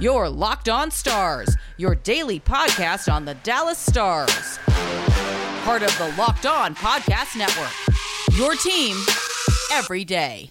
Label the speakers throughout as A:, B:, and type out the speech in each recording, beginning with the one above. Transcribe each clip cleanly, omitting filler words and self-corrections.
A: Your Locked On Stars, your daily podcast on the Dallas Stars. Part of the Locked On Podcast Network. Your team every day.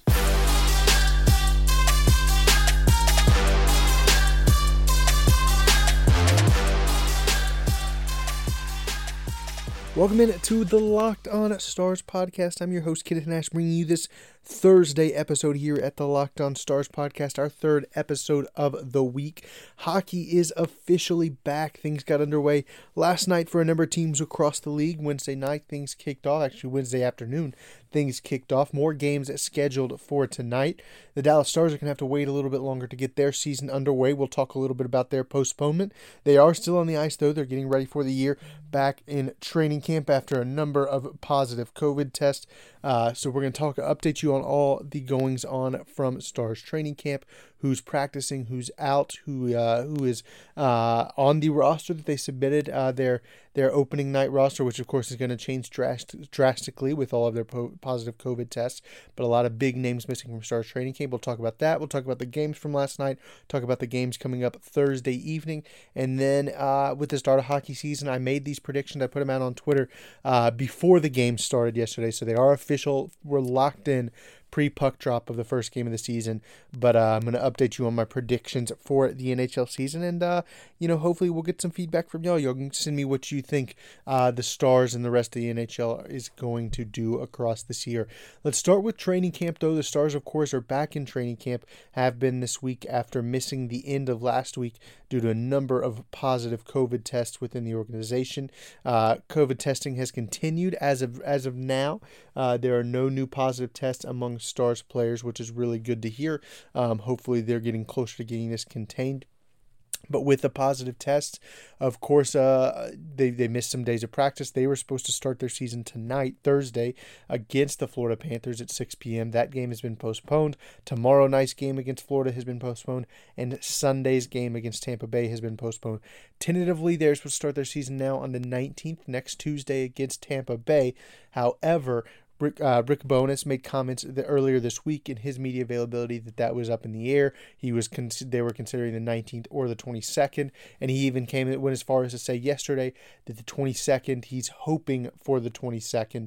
B: Welcome in to the Locked On Stars podcast. I'm your host, Kenneth Nash, bringing you this Thursday episode here at the Locked On Stars podcast, our third episode of the week. Hockey is officially back. Things got underway last night for a number of teams across the league. Wednesday night, things kicked off. Actually, Wednesday afternoon, things kicked off. More games scheduled for tonight. The Dallas Stars are going to have to wait a little bit longer to get their season underway. We'll talk a little bit about their postponement. They are still on the ice, though. They're getting ready for the year back in training camp after a number of positive COVID tests. So we're going to update you on all the goings on from Stars training camp, who's practicing, who's out, who is on the roster that they submitted, their opening night roster, which of course is going to change drastically with all of their positive COVID tests, but a lot of big names missing from Stars training camp. We'll talk about that. We'll talk about the games from last night, talk about the games coming up Thursday evening, and then with the start of hockey season, I made these predictions. I put them out on Twitter before the game started yesterday, so they are official. We're locked in pre-puck drop of the first game of the season, but I'm going to update you on my predictions for the NHL season, and hopefully we'll get some feedback from y'all. Y'all can send me what you think the Stars and the rest of the NHL is going to do across this year. Let's start with training camp, though. The Stars, of course, are back in training camp, have been this week after missing the end of last week due to a number of positive COVID tests within the organization. COVID testing has continued as of now. There are no new positive tests among Stars players, which is really good to hear. Hopefully they're getting closer to getting this contained. But with the positive tests, of course, they missed some days of practice. They were supposed to start their season tonight, Thursday, against the Florida Panthers at 6 p.m. That game has been postponed. Tomorrow night's game against Florida has been postponed. And Sunday's game against Tampa Bay has been postponed. Tentatively, they're supposed to start their season now on the 19th, next Tuesday against Tampa Bay. However, Rick Bowness made comments earlier this week in his media availability that was up in the air. They were considering the 19th or the 22nd, and he even went as far as to say yesterday that the 22nd, he's hoping for the 22nd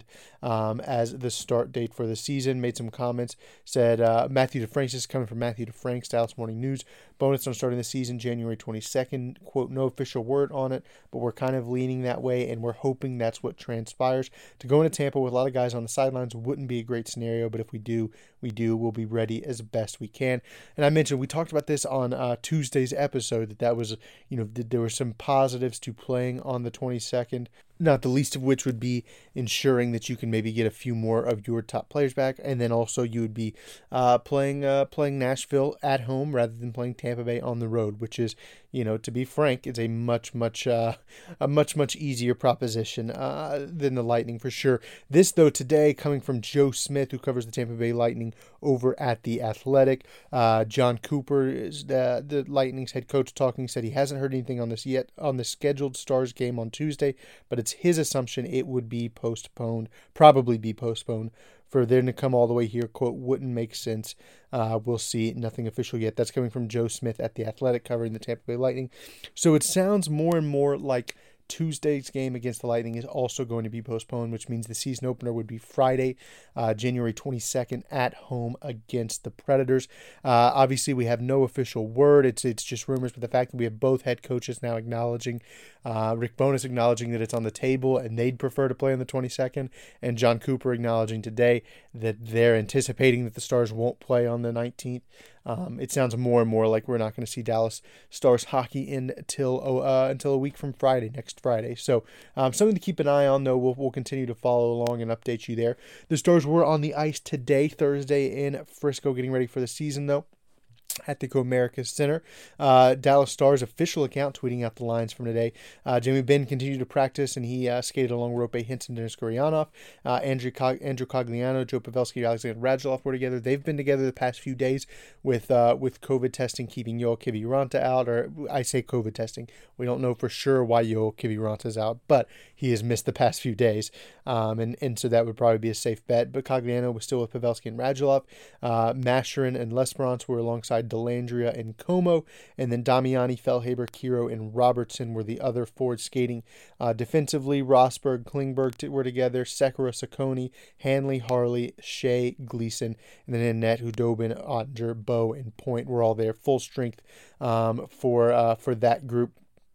B: as the start date for the season. Made some comments, said Matthew DeFranks, is coming from Matthew DeFranks, Dallas Morning News. Bowness on starting the season January 22nd. Quote, no official word on it, but we're kind of leaning that way, and we're hoping that's what transpires. To go into Tampa with a lot of guys on the sidelines wouldn't be a great scenario, but if we do, we'll be ready as best we can. And I mentioned, we talked about this on Tuesday's episode, that was, there were some positives to playing on the 22nd. Not the least of which would be ensuring that you can maybe get a few more of your top players back, and then also you would be playing Nashville at home rather than playing Tampa Bay on the road, which is, to be frank, is a much easier proposition than the Lightning for sure. This, though, today coming from Joe Smith, who covers the Tampa Bay Lightning over at The Athletic. John Cooper is the Lightning's head coach talking, said he hasn't heard anything on this yet on the scheduled Stars game on Tuesday, but it's his assumption it would be probably be postponed. For them to come all the way here, quote, wouldn't make sense. We'll see. Nothing official yet. That's coming from Joe Smith at The Athletic, covering the Tampa Bay Lightning. So it sounds more and more like Tuesday's game against the Lightning is also going to be postponed, which means the season opener would be Friday, January 22nd at home against the Predators. Obviously, we have no official word. It's just rumors, but the fact that we have both head coaches now acknowledging, Rick Bowness acknowledging that it's on the table and they'd prefer to play on the 22nd, and John Cooper acknowledging today that they're anticipating that the Stars won't play on the 19th. It sounds more and more like we're not going to see Dallas Stars hockey until a week from Friday, next Friday. So something to keep an eye on, though. We'll continue to follow along and update you there. The Stars were on the ice today, Thursday, in Frisco, getting ready for the season, though, at the Comerica Center. Dallas Stars official account tweeting out the lines from today. Jamie Benn continued to practice, and he skated along Roope Hintz and Denis Gurianov. Andrew Cogliano, Joe Pavelski, Alexander Radulov were together. They've been together the past few days with COVID testing keeping Yoel Kiviranta out, or I say COVID testing. We don't know for sure why Yoel Kiviranta's out, but he has missed the past few days. And so that would probably be a safe bet. But Cogliano was still with Pavelski and Radulov. Masherin and Lesperance were alongside Delandria and Como. And then Damiani, Fellhaber, Kiro, and Robertson were the other forwards skating. Defensively, Rosberg, Klingberg were together. Sekera, Sacconi, Hanley, Harley, Shea, Gleason. And then in net, Hudobin, Ottinger, Bow, and Point were all there. Full strength for that group.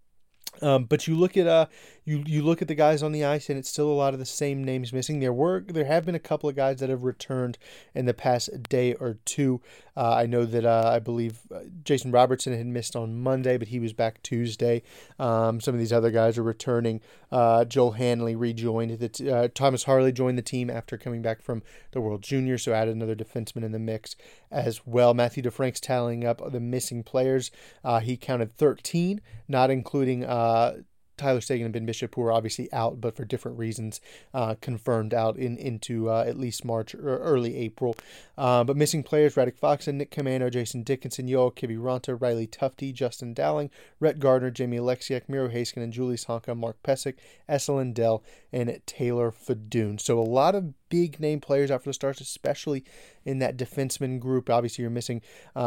B: But you look at you look at the guys on the ice, and it's still a lot of the same names missing. There have been a couple of guys that have returned in the past day or two. I know that I believe Jason Robertson had missed on Monday, but he was back Tuesday. Some of these other guys are returning. Joel Hanley rejoined. Thomas Harley joined the team after coming back from the World Junior, so added another defenseman in the mix as well. Matthew DeFrank's tallying up the missing players. He counted 13, not including Tyler Sagan and Ben Bishop, who are obviously out, but for different reasons, confirmed out into at least March or early April. But missing players: Radek Faksa, Nick Camano, Jason Dickinson, Yoel Kiviranta, Riley Tufte, Justin Dowling, Rhett Gardner, Jamie Alexiak, Miro Heiskanen, Julius Honka, Mark Pesic, Esa Lindell, and Taylor Fadoon. So a lot of big name players out for the Stars, especially in that defenseman group. Obviously, you're missing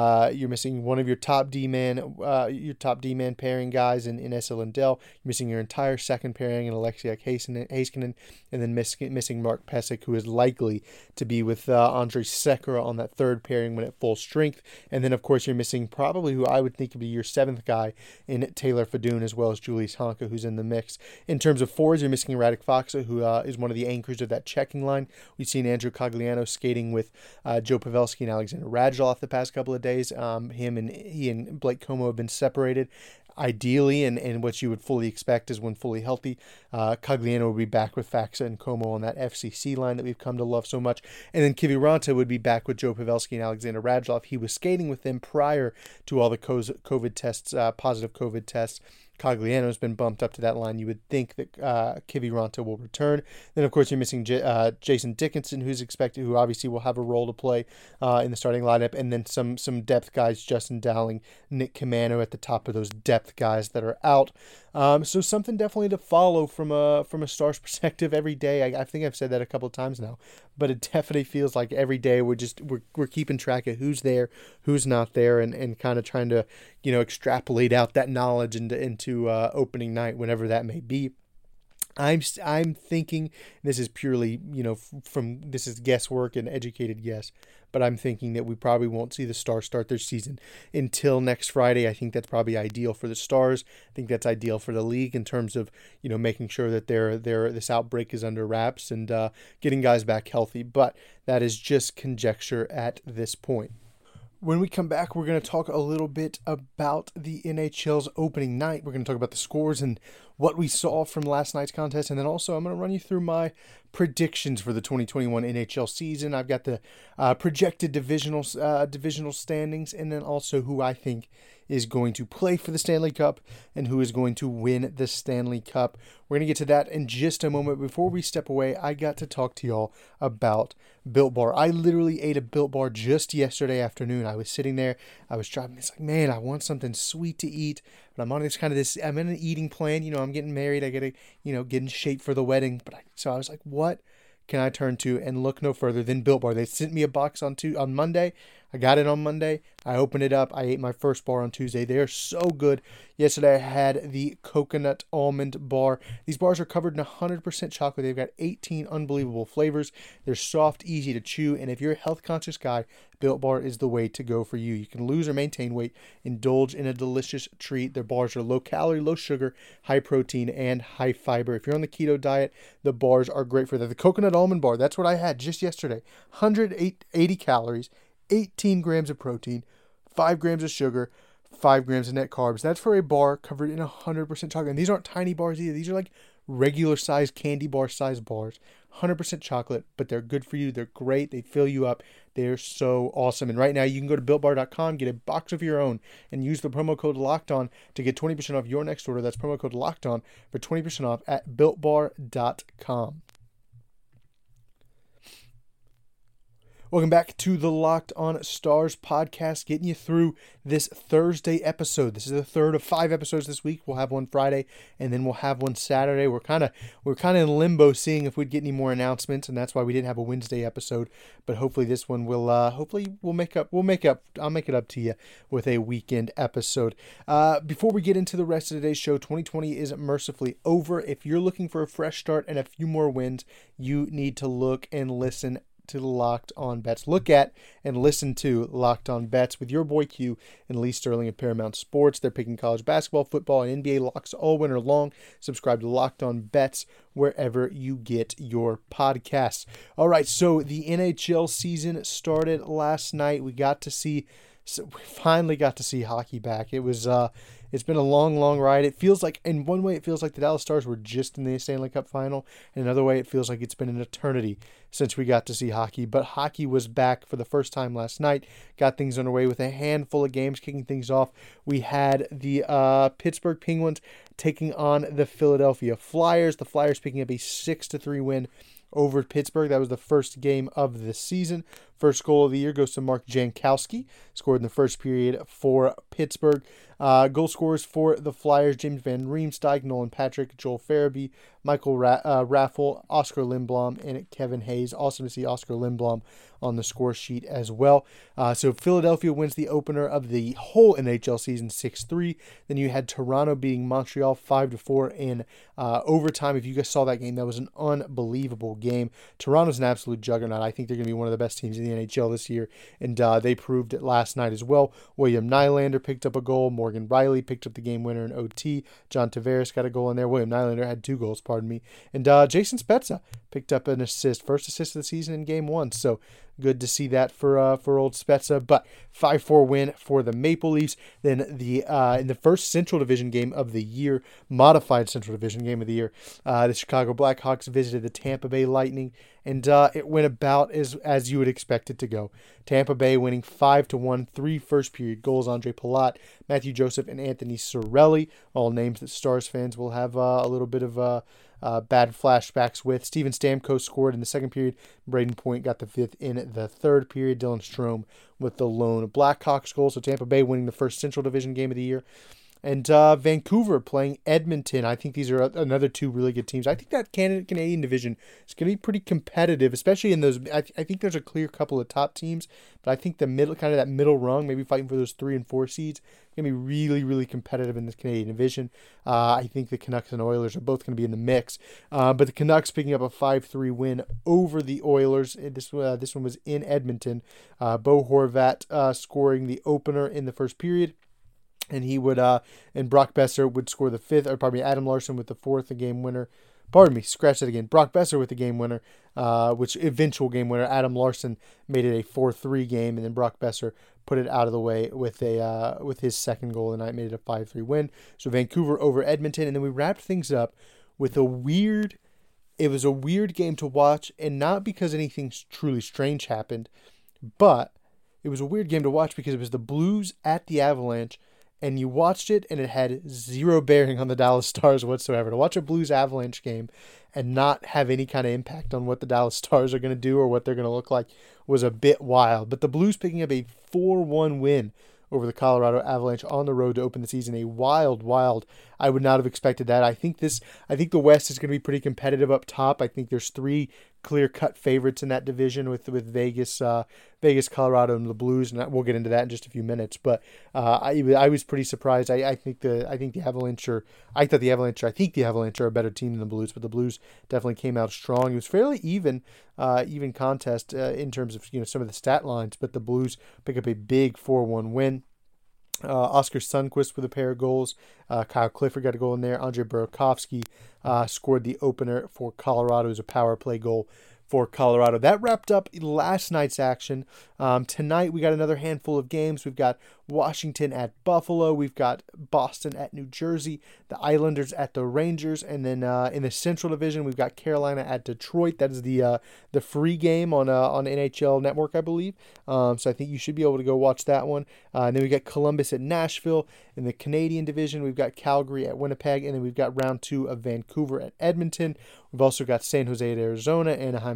B: one of your top D-man pairing guys in Esa Lindell. You're missing your entire second pairing in Alexiak Heiskanen, and then missing Mark Pesic, who is likely to be with Andrei Sekera on that third pairing when at full strength. And then, of course, you're missing probably who I would think would be your seventh guy in Taylor Fadoon, as well as Julius Honka, who's in the mix. In terms of forwards, you're missing Radek Faksa, who is one of the anchors of that checking line. We've seen Andrew Cogliano skating with Joe Pavelski and Alexander Radulov the past couple of days. He and Blake Como have been separated. Ideally, and what you would fully expect is when fully healthy, Cogliano would be back with Faksa and Como on that FCC line that we've come to love so much. And then Kiviranta would be back with Joe Pavelski and Alexander Radulov. He was skating with them prior to all the COVID tests, positive COVID tests. Cogliano's been bumped up to that line. You would think that Kiviranta will return. Then, of course, you're missing Jason Dickinson, who obviously will have a role to play in the starting lineup, and then some depth guys: Justin Dowling, Nick Camano at the top of those depth guys that are out. So something definitely to follow from a Stars perspective every day. I think I've said that a couple of times now, but it definitely feels like every day we're keeping track of who's there, who's not there, and kind of trying to extrapolate out that knowledge into opening night, whenever that may be. I'm thinking, this is purely this is guesswork and educated guess, but I'm thinking that we probably won't see the Stars start their season until next Friday. I think that's probably ideal for the Stars. I think that's ideal for the league in terms of making sure that this outbreak is under wraps and getting guys back healthy. But that is just conjecture at this point. When we come back, we're going to talk a little bit about the NHL's opening night. We're going to talk about the scores and what we saw from last night's contest. And then also I'm going to run you through my predictions for the 2021 NHL season. I've got the projected divisional standings, and then also who I think is going to play for the Stanley Cup and who is going to win the Stanley Cup. We're going to get to that in just a moment. Before we step away, I got to talk to y'all about Built Bar. I literally ate a Built Bar just yesterday afternoon. I was sitting there, I was driving, it's like, man, I want something sweet to eat, but I'm on I'm in an eating plan, I'm getting married, I gotta, get in shape for the wedding, so I was like, what can I turn to? And look no further than Built Bar. They sent me a box on Monday. I got it on Monday. I opened it up. I ate my first bar on Tuesday. They are so good. Yesterday I had the coconut almond bar. These bars are covered in 100% chocolate. They've got 18 unbelievable flavors. They're soft, easy to chew, and if you're a health-conscious guy, Built Bar is the way to go for you. You can lose or maintain weight, indulge in a delicious treat. Their bars are low calorie, low sugar, high protein, and high fiber. If you're on the keto diet, the bars are great for that. The coconut almond bar, that's what I had just yesterday. 180 calories, 18 grams of protein, 5 grams of sugar, 5 grams of net carbs. That's for a bar covered in 100% chocolate. And these aren't tiny bars either. These are like regular size candy bar size bars. 100% chocolate, but they're good for you. They're great. They fill you up. They're so awesome. And right now you can go to BuiltBar.com, get a box of your own, and use the promo code LOCKEDON to get 20% off your next order. That's promo code LOCKEDON for 20% off at BuiltBar.com. Welcome back to the Locked On Stars podcast, getting you through this Thursday episode. This is the third of 5 episodes this week. We'll have one Friday, and then we'll have one Saturday. We're kind of in limbo, seeing if we'd get any more announcements, and that's why we didn't have a Wednesday episode. But hopefully, this one will. We'll make up. I'll make it up to you with a weekend episode. Before we get into the rest of today's show, 2020 is mercifully over. If you're looking for a fresh start and a few more wins, you need to look and listen to Locked On Bets. Look at and listen to Locked On Bets with your boy Q and Lee Sterling at Paramount Sports. They're picking college basketball, football, and NBA locks all winter long. Subscribe to Locked On Bets wherever you get your podcasts. All right, so the NHL season started last night. We finally got to see hockey back. It's been a long ride. It feels like, in one way, it feels like the Dallas Stars were just in the Stanley Cup final. In another way, it feels like it's been an eternity since we got to see hockey. But hockey was back for the first time last night. Got things underway with a handful of games. Kicking things off, we had the Pittsburgh Penguins taking on the Philadelphia Flyers. The Flyers picking up a 6-3 win over Pittsburgh. That was the first game of the season. First goal of the year goes to Mark Jankowski, scored in the first period for Pittsburgh. Goal scorers for the Flyers: James Van Riemsdyk, Nolan Patrick, Joel Farabee, Michael Raffel, Oscar Lindblom, and Kevin Hayes. Awesome to see Oscar Lindblom on the score sheet as well. So Philadelphia wins the opener of the whole NHL season 6-3. Then you had Toronto beating Montreal 5-4 in overtime. If you guys saw that game, that was an unbelievable game. Toronto's an absolute juggernaut. I think they're going to be one of the best teams in the NHL this year, and they proved it last night as well. William Nylander picked up a goal. Morgan Riley picked up the game winner in OT. John Tavares got a goal in there. William Nylander had 2 goals, and Jason Spezza picked up an assist, first assist of the season in Game 1. So good to see that for old Spezza. But 5-4 win for the Maple Leafs. Then in the first Central Division game of the year, modified Central Division game of the year, the Chicago Blackhawks visited the Tampa Bay Lightning, and it went about as you would expect it to go. Tampa Bay winning 5-1, 3 first period goals. Andre Palat, Matthew Joseph, and Anthony Cirelli, all names that Stars fans will have a little bit of bad flashbacks with. Steven Stamkos scored in the second period. Braden Point got the 5th in the third period. Dylan Strome with the lone Blackhawks goal. So Tampa Bay winning the first Central Division game of the year. And Vancouver playing Edmonton. I think these are another 2 really good teams. I think that Canadian division is going to be pretty competitive, especially in those. I think there's a clear couple of top teams, but I think the middle, kind of that middle rung, maybe fighting for those 3 and 4 seeds, going to be really, really competitive in this Canadian division. I think the Canucks and Oilers are both going to be in the mix. But the Canucks picking up a 5-3 win over the Oilers. This one was in Edmonton. Bo Horvat scoring the opener in the first period. And he would, and Brock Besser would score the 5th, Adam Larson with the 4th, the game winner. Scratch that again. Brock Besser with the game winner, which eventual game winner. Adam Larson made it a 4-3 game, and then Brock Besser put it out of the way with his second goal of the night, made it a 5-3 win. So Vancouver over Edmonton, and then we wrapped things up with it was a weird game to watch, and not because anything truly strange happened, but it was a weird game to watch because it was the Blues at the Avalanche. And you watched it, and it had 0 bearing on the Dallas Stars whatsoever. To watch a Blues Avalanche game and not have any kind of impact on what the Dallas Stars are going to do or what they're going to look like was a bit wild. But the Blues picking up a 4-1 win over the Colorado Avalanche on the road to open the season. A wild. I would not have expected that. I think the West is going to be pretty competitive up top. I think there's 3 clear-cut favorites in that division with Vegas, Colorado, and the Blues, and we'll get into that in just a few minutes. But I was pretty surprised. I think the Avalanche are a better team than the Blues, but the Blues definitely came out strong. It was fairly even contest in terms of some of the stat lines, but the Blues pick up a big 4-1 win. Oscar Sundqvist with a pair of goals. Kyle Clifford got a goal in there. Andrei Burakovsky scored the opener for Colorado as a power play goal for Colorado. That wrapped up last night's action. Tonight we got another handful of games. We've got Washington at Buffalo. We've got Boston at New Jersey. The Islanders at the Rangers. And then in the Central Division, we've got Carolina at Detroit. That is the free game on NHL Network, I believe. So I think you should be able to go watch that one. And then we got Columbus at Nashville. In the Canadian Division, we've got Calgary at Winnipeg. And then we've got round 2 of Vancouver at Edmonton. We've also got San Jose at Arizona, Anaheim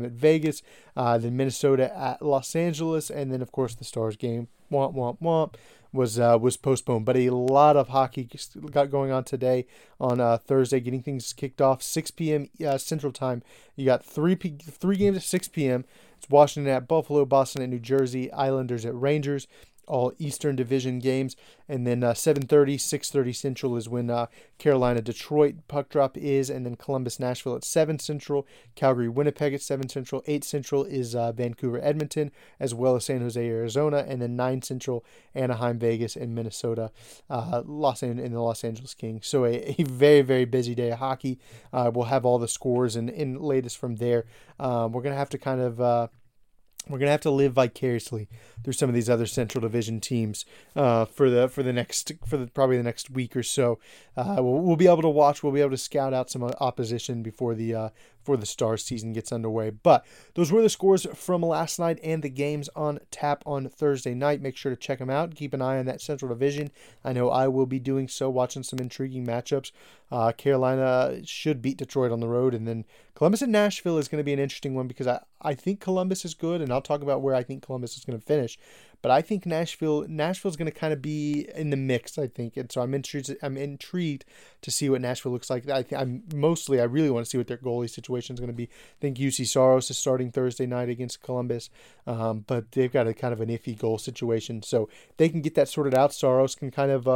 B: at Vegas, then Minnesota at Los Angeles, and then of course the Stars game, womp womp womp, was postponed. But a lot of hockey got going on today on Thursday, getting things kicked off 6 p.m. Central Time. You got three games at 6 p.m. It's Washington at Buffalo, Boston at New Jersey, Islanders at Rangers, all Eastern Division games. And then 7:30, 6:30 Central is when Carolina, Detroit puck drop is, and then Columbus, Nashville at 7 Central, Calgary, Winnipeg at 7 Central, 8 Central is Vancouver, Edmonton, as well as San Jose, Arizona, and then 9 Central, Anaheim, Vegas, and Minnesota, and the Los Angeles Kings. So a very, very busy day of hockey. We'll have all the scores and latest from there. We're going to have to we're gonna have to live vicariously through some of these other Central Division teams for probably the next week or so. We'll be able to watch. We'll be able to scout out some opposition before the Stars season gets underway. But those were the scores from last night and the games on tap on Thursday night. Make sure to check them out. Keep an eye on that Central Division. I know I will be doing so, watching some intriguing matchups. Carolina should beat Detroit on the road, and then Columbus and Nashville is going to be an interesting one because I think Columbus is good, and I'll talk about where I think Columbus is going to finish. But I think Nashville's going to kind of be in the mix, I think. And so I'm intrigued to see what Nashville looks like. I really want to see what their goalie situation is going to be. I think Juuse Saros is starting Thursday night against Columbus, but they've got a kind of an iffy goal situation. So if they can get that sorted out, Saros can kind of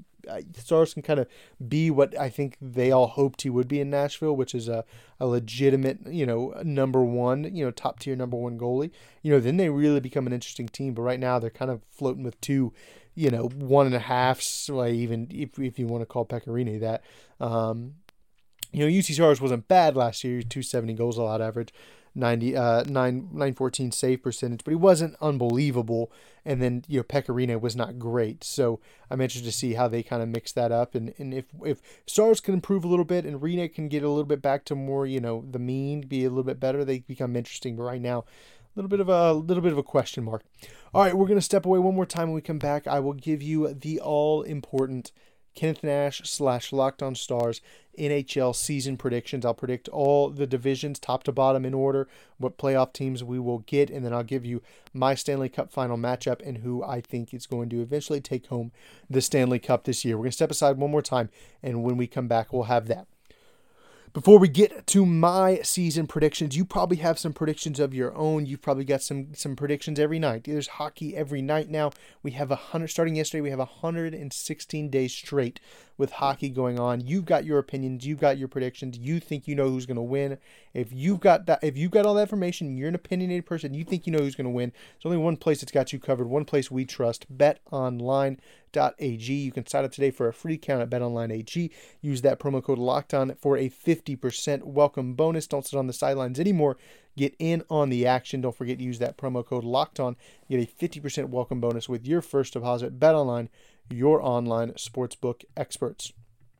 B: be what I think they all hoped he would be in Nashville, which is a legitimate, number one, top tier number one goalie. Then they really become an interesting team. But right now they're kind of floating with 2, 1.5, like even if you want to call Pecorine that. Juuse Saros wasn't bad last year, 270 goals allowed average, 914 save percentage, but he wasn't unbelievable. And then Pecorine was not great. So I'm interested to see how they kind of mix that up, and if Stars can improve a little bit and Rene can get a little bit back to more the mean, be a little bit better, they become interesting. But right now, a little bit of a question mark. All right, we're gonna step away one more time. When we come back, I will give you the all important Kenneth Nash / Locked On Stars NHL season predictions. I'll predict all the divisions top to bottom in order, what playoff teams we will get, and then I'll give you my Stanley Cup final matchup and who I think is going to eventually take home the Stanley Cup this year. We're going to step aside one more time, and when we come back, we'll have that. Before we get to my season predictions, you probably have some predictions of your own. You've probably got some predictions every night. There's hockey every night now. We have starting yesterday, we have 116 days straight with hockey going on. You've got your opinions, you've got your predictions, you think you know who's going to win. If you've got all that information, you're an opinionated person, you think you know who's going to win, there's only one place that's got you covered, one place we trust, BetOnline.ag. You can sign up today for a free account at BetOnline.ag. Use that promo code LOCKEDON for a 50% welcome bonus. Don't sit on the sidelines anymore. Get in on the action. Don't forget to use that promo code LOCKEDON. Get a 50% welcome bonus with your first deposit. BetOnline, your online sportsbook experts.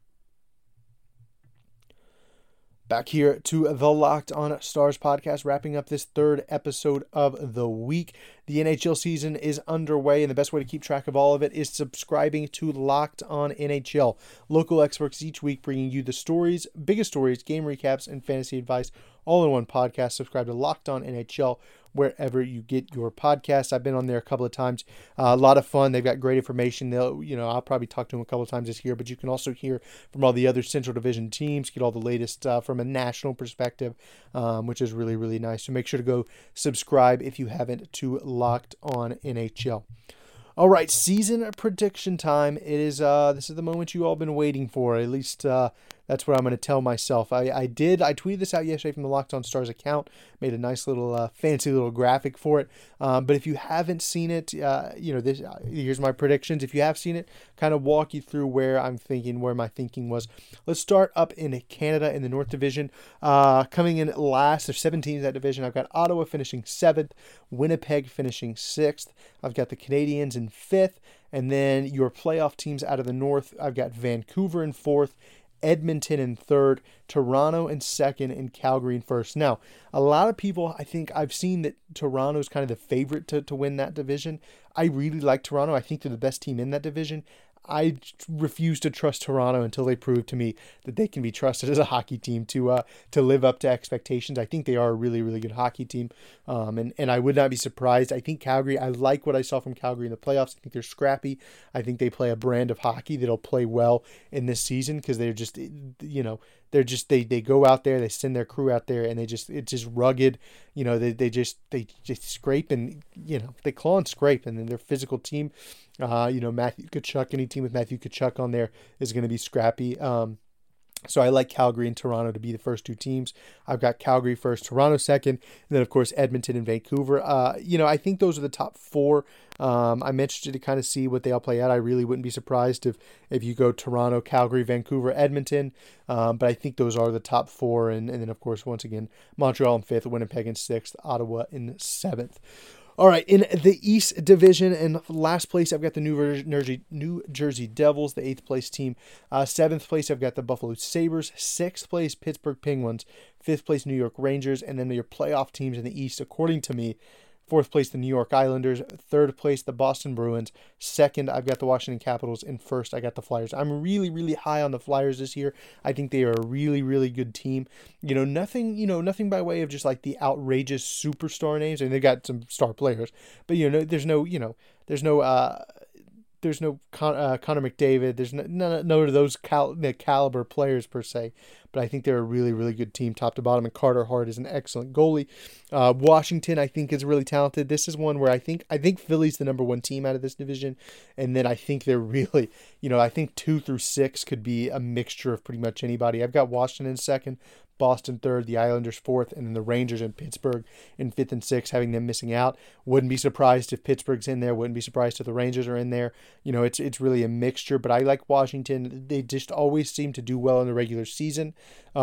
B: Back here to the Locked On Stars podcast, wrapping up this third episode of the week. The NHL season is underway, and the best way to keep track of all of it is subscribing to Locked On NHL. Local experts each week bringing you the biggest stories, game recaps, and fantasy advice all in one podcast. Subscribe to Locked On NHL wherever you get your podcasts. I've been on there a couple of times. A lot of fun. They've got great information. I'll probably talk to them a couple of times this year, but you can also hear from all the other Central Division teams, get all the latest from a national perspective, which is really, really nice. So make sure to go subscribe if you haven't to Locked On NHL. All right, season prediction time. It is this is the moment you all been waiting for. At least that's what I'm going to tell myself. I tweeted this out yesterday from the Locked On Stars account. Made a nice little fancy little graphic for it. But if you haven't seen it, here's my predictions. If you have seen it, kind of walk you through where my thinking was. Let's start up in Canada in the North Division. Coming in last, there's 7 teams in that division. I've got Ottawa finishing 7th, Winnipeg finishing 6th. I've got the Canadiens in 5th, and then your playoff teams out of the North, I've got Vancouver in 4th, Edmonton in 3rd, Toronto in 2nd, and Calgary in 1st. Now, a lot of people, I think I've seen that Toronto's kind of the favorite to win that division. I really like Toronto. I think they're the best team in that division. I refuse to trust Toronto until they prove to me that they can be trusted as a hockey team to live up to expectations. I think they are a really, really good hockey team, and I would not be surprised. I think Calgary, I like what I saw from Calgary in the playoffs. I think they're scrappy. I think they play a brand of hockey that'll play well in this season because they're just, they go out there, they send their crew out there, and it's just rugged. They just scrape and, they claw and scrape, and then they're a physical team. Matthew Tkachuk, any team with Matthew Tkachuk on there is going to be scrappy. So I like Calgary and Toronto to be the first two teams. I've got Calgary first, Toronto second, and then, of course, Edmonton and Vancouver. I think those are the top four. I'm interested to kind of see what they all play out. I really wouldn't be surprised if you go Toronto, Calgary, Vancouver, Edmonton. But I think those are the top four. And then, of course, once again, Montreal in fifth, Winnipeg in sixth, Ottawa in seventh. All right, in the East Division, in last place, I've got the New Jersey Devils, the 8th place team. 7th place, I've got the Buffalo Sabres. 6th place, Pittsburgh Penguins. 5th place, New York Rangers. And then your playoff teams in the East, according to me, 4th place, the New York Islanders. 3rd place, the Boston Bruins. 2nd, I've got the Washington Capitals. And 1st, I got the Flyers. I'm really, really high on the Flyers this year. I think they are a really, really good team. Nothing by way of just like the outrageous superstar names. And they got some star players, but there's no Connor McDavid. There's none of those caliber players per se. But I think they're a really, really good team, top to bottom. And Carter Hart is an excellent goalie. Washington, I think, is really talented. This is one where I think Philly's the number one team out of this division. And then I think they're really, I think 2 through 6 could be a mixture of pretty much anybody. I've got Washington second, Boston third, the Islanders fourth, and then the Rangers and Pittsburgh in fifth and sixth, having them missing out. Wouldn't be surprised if Pittsburgh's in there. Wouldn't be surprised if the Rangers are in there. It's really a mixture, but I like Washington. They just always seem to do well in the regular season.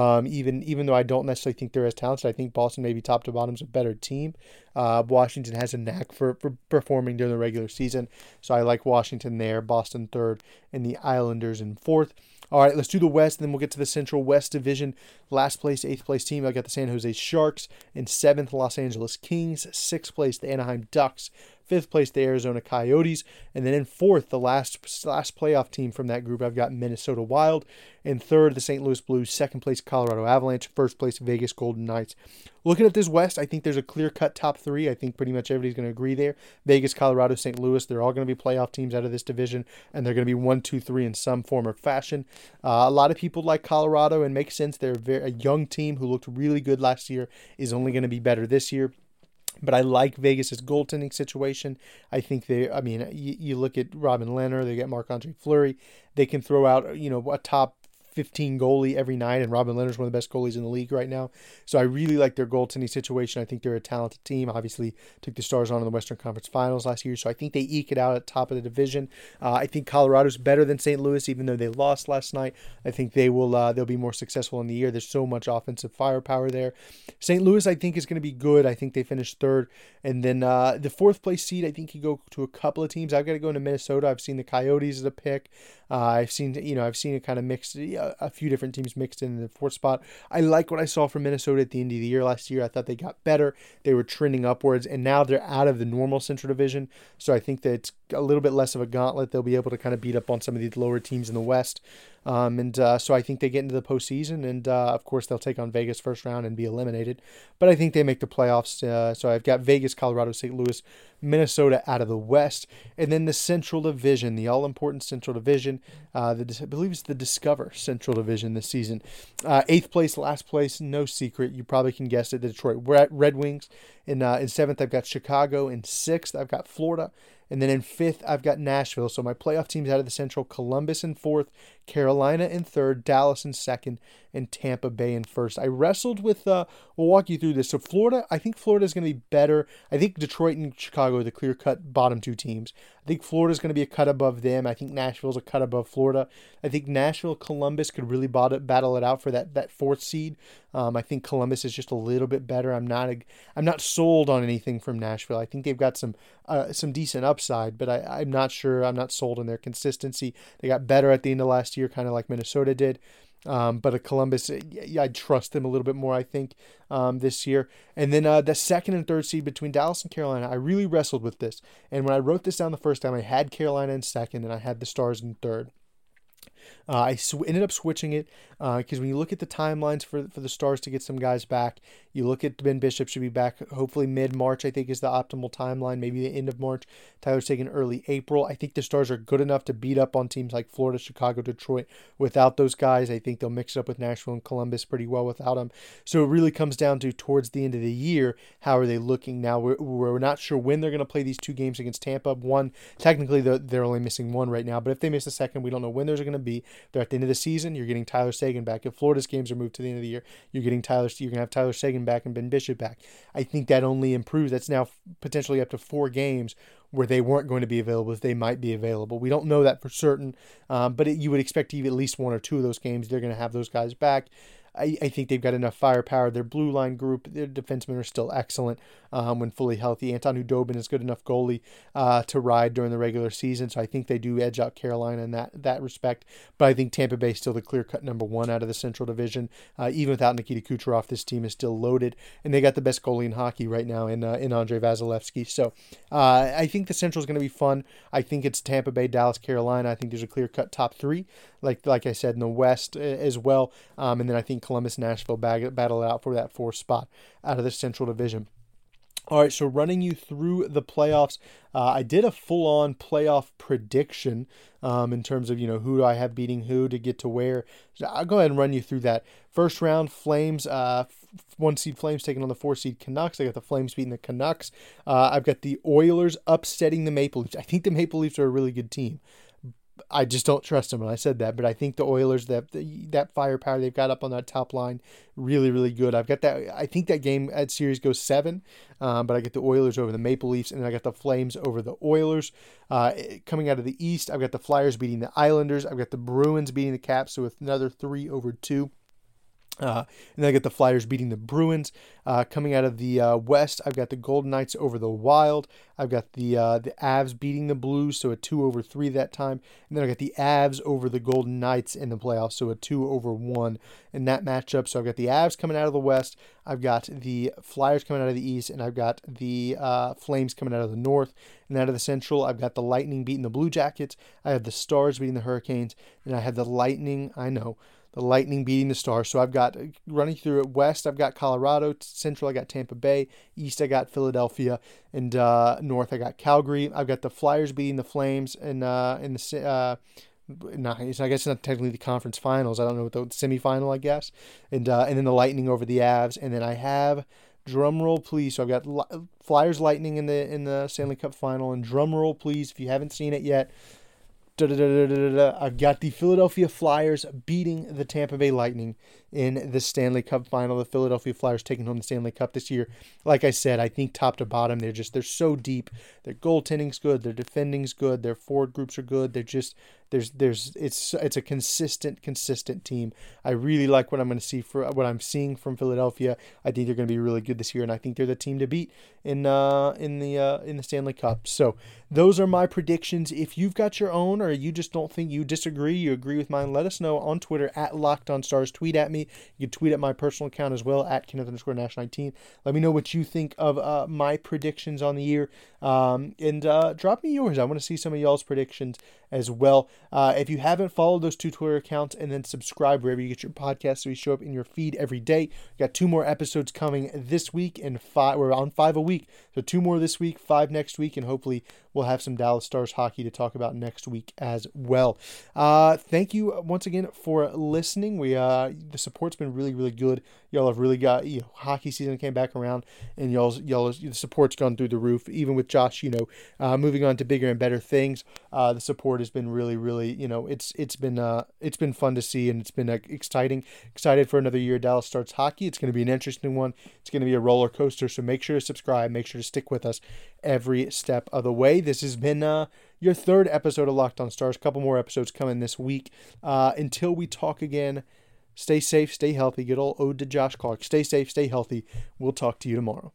B: Even though I don't necessarily think they're as talented, I think Boston maybe top to bottom is a better team. Washington has a knack for performing during the regular season, so I like Washington there. Boston third, and the Islanders in fourth. All right, let's do the West, and then we'll get to the Central West Division. Last place, 8th place team, I got the San Jose Sharks. In 7th, Los Angeles Kings. 6th place, the Anaheim Ducks. 5th place, the Arizona Coyotes. And then in 4th, the last playoff team from that group, I've got Minnesota Wild. In 3rd, the St. Louis Blues. 2nd place, Colorado Avalanche. 1st place, Vegas Golden Knights. Looking at this West, I think there's a clear-cut top 3. I think pretty much everybody's going to agree there. Vegas, Colorado, St. Louis, they're all going to be playoff teams out of this division, and they're going to be 1, 2, 3 in some form or fashion. A lot of people like Colorado, and makes sense. They're a young team who looked really good last year, is only going to be better this year. But I like Vegas' goaltending situation. I think you look at Robin Lehner, they get Marc-Andre Fleury. They can throw out, a top 15 goalie every night, and Robin Lehner's one of the best goalies in the league right now. So I really like their goaltending situation. I think they're a talented team. Obviously, took the Stars on in the Western Conference Finals last year, so I think they eke it out at top of the division. I think Colorado's better than St. Louis, even though they lost last night. I think they'll be more successful in the year. There's so much offensive firepower there. St. Louis, I think, is going to be good. I think they finished third. And then the 4th place seed, I think you go to a couple of teams. I've got to go into Minnesota. I've seen the Coyotes as a pick. I've seen it kind of mixed, a few different teams mixed in the 4th spot. I like what I saw from Minnesota at the end of the year last year. I thought they got better. They were trending upwards, and now they're out of the normal Central Division. So I think that it's a little bit less of a gauntlet. They'll be able to kind of beat up on some of these lower teams in the West. So I think they get into the postseason, and of course they'll take on Vegas first round and be eliminated. But I think they make the playoffs. So I've got Vegas, Colorado, St. Louis, Minnesota out of the West, and then the Central Division, the all-important Central Division. I believe it's the Discover Central Division this season. 8th place, last place, no secret. You probably can guess it. The Detroit Red Wings. In 7th, I've got Chicago. In 6th, I've got Florida. And then in 5th, I've got Nashville. So my playoff teams out of the Central: Columbus in 4th, Carolina in 3rd, Dallas in 2nd, and Tampa Bay in 1st. I wrestled with, we'll walk you through this. So Florida, I think Florida is going to be better. I think Detroit and Chicago are the clear-cut bottom two teams. I think Florida's going to be a cut above them. I think Nashville's a cut above Florida. I think Nashville, Columbus could really battle it out for that 4th seed. I think Columbus is just a little bit better. I'm not sold on anything from Nashville. I think they've got some decent upside, but I'm not sure. I'm not sold on their consistency. They got better at the end of last year, kind of like Minnesota did. But a Columbus, I'd trust them a little bit more, I think, this year. And then the second and third seed between Dallas and Carolina, I really wrestled with this. And when I wrote this down the first time, I had Carolina in second, and I had the Stars in third. I ended up switching it because when you look at the timelines for the Stars to get some guys back, you look at Ben Bishop should be back hopefully mid-March, I think is the optimal timeline, maybe the end of March. Tyler Seguin early April. I think the Stars are good enough to beat up on teams like Florida, Chicago, Detroit without those guys. I think they'll mix it up with Nashville and Columbus pretty well without them. So it really comes down to towards the end of the year, how are they looking now? We're not sure when they're going to play these two games against Tampa. One, technically they're only missing one right now, but if they miss a second, we don't know when those are going to be. They're at the end of the season. You're getting Tyler Seguin back. If Florida's games are moved to the end of the year, you're going to have Tyler Seguin back and Ben Bishop back. I think that only improves. That's now potentially up to 4 games where they weren't going to be available if they might be available. We don't know that for certain, but you would expect to at least 1 or 2 of those games. They're going to have those guys back. I think they've got enough firepower. Their blue line group, their defensemen are still excellent when fully healthy. Anton Khudobin is good enough goalie to ride during the regular season, so I think they do edge out Carolina in that respect. But I think Tampa Bay is still the clear-cut number 1 out of the Central Division. Even without Nikita Kucherov, this team is still loaded, and they got the best goalie in hockey right now in Andrei Vasilevsky. So I think the Central is going to be fun. I think it's Tampa Bay, Dallas, Carolina. I think there's a clear-cut top 3, like I said, in the West as well. And then I think Columbus, Nashville battle it out for that 4th spot out of the Central Division. All right, so running you through the playoffs, I did a full-on playoff prediction in terms of, who do I have beating who to get to where. So I'll go ahead and run you through that. First round, Flames, 1-seed Flames taking on the 4-seed Canucks. I got the Flames beating the Canucks. I've got the Oilers upsetting the Maple Leafs. I think the Maple Leafs are a really good team. I just don't trust them, and I said that, but I think the Oilers, that firepower they've got up on that top line, really, really good. I've got that. I think that series goes 7, but I get the Oilers over the Maple Leafs, and then I got the Flames over the Oilers. Coming out of the East, I've got the Flyers beating the Islanders. I've got the Bruins beating the Caps, so with another 3-2. And then I got the Flyers beating the Bruins. Coming out of the West, I've got the Golden Knights over the Wild. I've got the Avs beating the Blues, so a 2-3 that time. And then I got the Avs over the Golden Knights in the playoffs, so a 2-1 in that matchup. So I've got the Avs coming out of the West. I've got the Flyers coming out of the East, and I've got the Flames coming out of the North. And out of the Central, I've got the Lightning beating the Blue Jackets. I have the Stars beating the Hurricanes, and I have the Lightning, the Lightning beating the Stars. So I've got, running through it, West, I've got Colorado. Central, I got Tampa Bay. East, I got Philadelphia. And North, I got Calgary. I've got the Flyers beating the Flames in the I guess it's not technically the conference finals. I don't know what the semifinal, I guess. And then the Lightning over the Avs. And then I have, drumroll please, so I've got Flyers Lightning in the Stanley Cup final. And drumroll please, if you haven't seen it yet, I've got the Philadelphia Flyers beating the Tampa Bay Lightning in the Stanley Cup final. The Philadelphia Flyers taking home the Stanley Cup this year. Like I said, I think top to bottom, they're so deep. Their goaltending's good. Their defending's good. Their forward groups are good. They're just, it's a consistent team. I really like what I'm going to see for what I'm seeing from Philadelphia. I think they're going to be really good this year, and I think they're the team to beat in the Stanley Cup. So those are my predictions. If you've got your own, or you just don't think, you disagree, you agree with mine, let us know on Twitter at LockedOnStars. Tweet at me. You can tweet at my personal account as well at Kenneth_Nash19. Let me know what you think of my predictions on the year, and drop me yours. I want to see some of y'all's predictions as well. If you haven't followed those 2 Twitter accounts, and then subscribe wherever you get your podcasts so we show up in your feed every day. We've got 2 more episodes coming this week, and 5. We're on 5 a week, so 2 more this week, 5 next week, and hopefully we'll have some Dallas Stars hockey to talk about next week as well. Thank you once again for listening. The support's been really, really good. Y'all have really got, hockey season came back around, and y'all the support's gone through the roof. Even with Josh, moving on to bigger and better things, the support has been really, really, it's been fun to see, and it's been exciting. Excited for another year of Dallas Stars hockey. It's going to be an interesting one. It's going to be a roller coaster. So make sure to subscribe. Make sure to stick with us every step of the way. This has been your 3rd episode of Locked On Stars. A couple more episodes coming this week. Until we talk again, stay safe, stay healthy. Good old ode to Josh Clark. Stay safe, stay healthy. We'll talk to you tomorrow.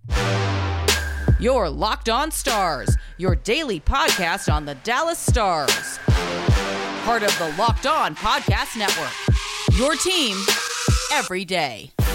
A: Your Locked On Stars, your daily podcast on the Dallas Stars. Part of the Locked On Podcast Network, Your team every day.